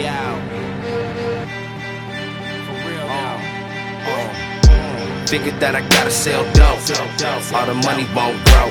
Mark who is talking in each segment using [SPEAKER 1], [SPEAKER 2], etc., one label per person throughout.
[SPEAKER 1] Yeah. For real now.
[SPEAKER 2] Figured that I gotta sell dope. All the money won't grow.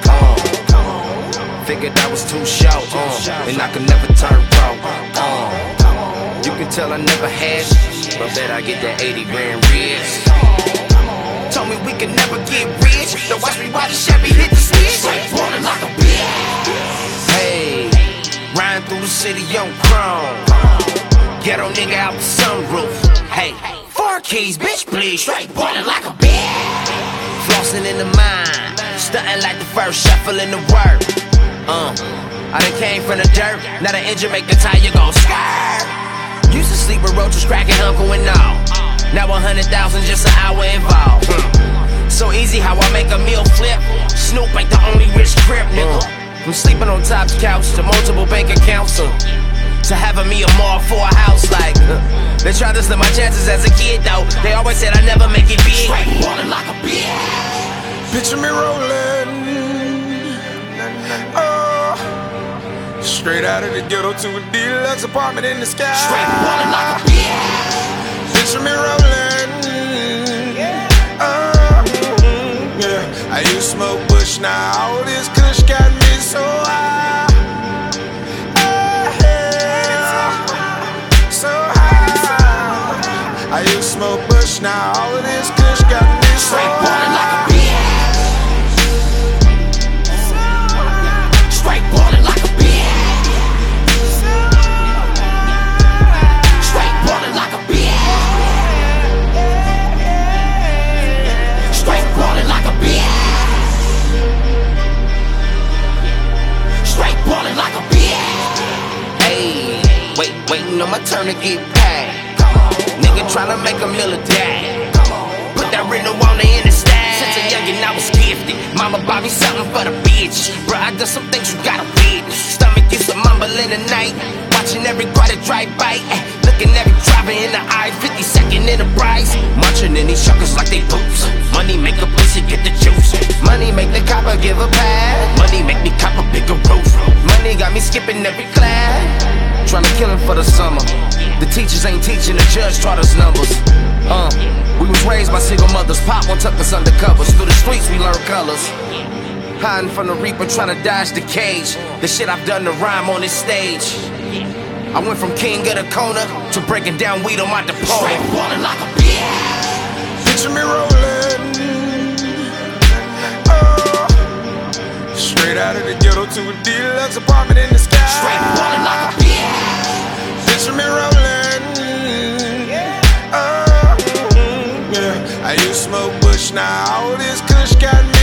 [SPEAKER 2] Figured I was too short, and I could never turn pro. You can tell I never had, but bet I get that 80 grand rich. Told me we could never get rich. Now watch me while the Chevy hit the switch. Rolling like a bitch. Hey, riding through the city on chrome. Ghetto nigga out the sunroof. Hey, 4 keys, bitch, please. Straight ballin' like a bitch. Flossing in the mind, stuntin' like the first shuffle in the work. I done came from the dirt. Now the engine make the tire go skirt. Used to sleep with roaches, cracking uncle and all. Now 100,000 just an hour involved. So easy how I make a meal flip. Snoop ain't the only rich crip, nigga. From sleeping on top's couch to multiple bank accounts, to having me a mall for a house. Like they tried to slim my chances as a kid though. They always said I never make it big. Straight ballin' like a bitch.
[SPEAKER 3] Picture me rolling, straight out of the ghetto to a deluxe apartment in the sky.
[SPEAKER 2] Straight ballin' like a bitch.
[SPEAKER 3] Picture me rolling, yeah. I used to smoke bush, now all this kush got me so high. So high. I used to smoke bush, now all of this kush got me so
[SPEAKER 2] Straight
[SPEAKER 3] high.
[SPEAKER 2] ballin' like a bitch. Straight ballin' like a bitch. Straight ballin' like a bitch. Straight ballin' like a bitch. Straight ballin' like a bitch. Hey, waiting on my turn to get paid. Nigga tryna make a meal a day. Put that Reno on the interstate. Since a youngin' I was gifted. Mama bought me something for the bitch. Bruh, I done some things you gotta witness. Stomach gets a mumble in the night. Watching every quarter dry bite. Looking every driver in the eye. 52nd Enterprise. Munching in these suckers like they poops. Money make a pussy get the juice. Money make the copper give a pass. Money make me cop a bigger roof. Money got me skipping every class. Tryna kill him for the summer. The teachers ain't teaching, the judge taught us numbers. We was raised by single mothers. Pop won't tuck us under covers. Through the streets we learn colors. Hiding from the reaper, tryna dodge the cage. The shit I've done to rhyme on this stage. I went from king of the corner to breaking down weed on my department. Straight ballin' like a bitch.
[SPEAKER 3] Picture me rolling, straight out of the ghetto to a deluxe apartment in the sky.
[SPEAKER 2] Straight ballin' like a bitch.
[SPEAKER 3] Picture me rolling, yeah. I used to smoke bush, now all this kush got me